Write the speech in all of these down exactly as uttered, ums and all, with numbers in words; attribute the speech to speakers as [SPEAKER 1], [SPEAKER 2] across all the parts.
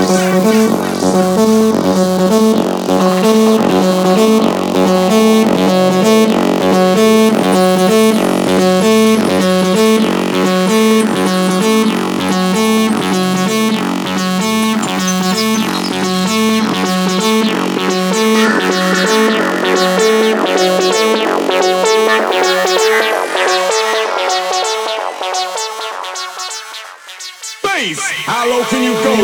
[SPEAKER 1] How low can you go?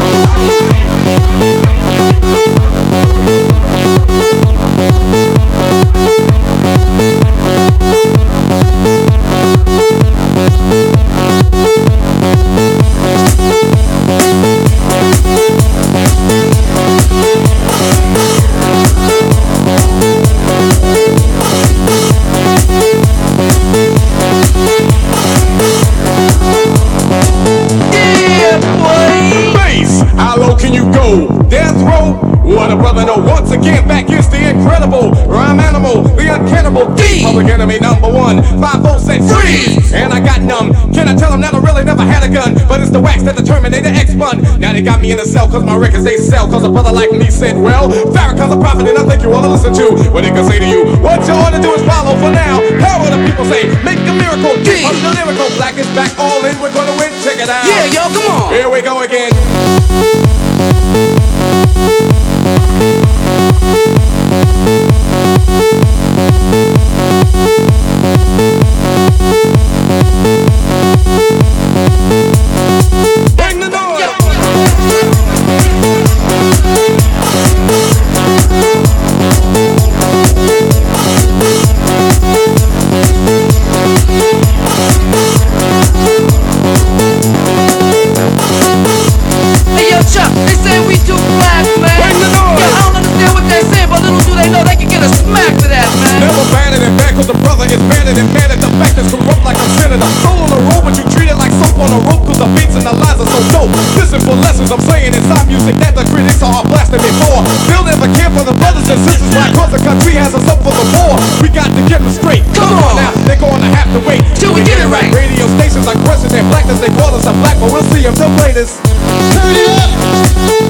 [SPEAKER 1] Death row, what a brother know. Once again, back is the incredible rhyme animal, the uncannibal D. Public enemy number one, five four said freeze, and I got numb. Can I tell them that I really never had a gun? But it's the wax that the Terminator X spun. Now they got me in the cell cause my records they sell. Cause a brother like me said, well, Farrakhan's a prophet and I think you wanna listen to what he can say to you. What you ought to do is follow for now. How what the people say, make a miracle. D. Of the lyrical, black is back, all in, we're gonna win, check it out.
[SPEAKER 2] Yeah, yo, come on.
[SPEAKER 1] Here we go again. Bring the noise.
[SPEAKER 2] Hey yo, Chuck, they say we too black, man.
[SPEAKER 1] Bring the noise.
[SPEAKER 2] Yeah, I don't understand what they're saying, but little do they know they can get a smack for that, man.
[SPEAKER 1] Never banded and bad cause the brother is banded and mad at the fact that's corrupt like I'm senator. Soul on the road, but you treat it like soap on a rope cause the beats and the lines are so dope. Listen for lessons I'm saying inside music that the critics are blasting me for. They'll never care for the brothers and sisters why cause the country has us up for the war. We got to get them straight.
[SPEAKER 2] Come on
[SPEAKER 1] now, they're gonna have to wait
[SPEAKER 2] till we get it right.
[SPEAKER 1] Radio stations like question their blackness, they call us a black, but we'll see if they'll play this. Turn it up!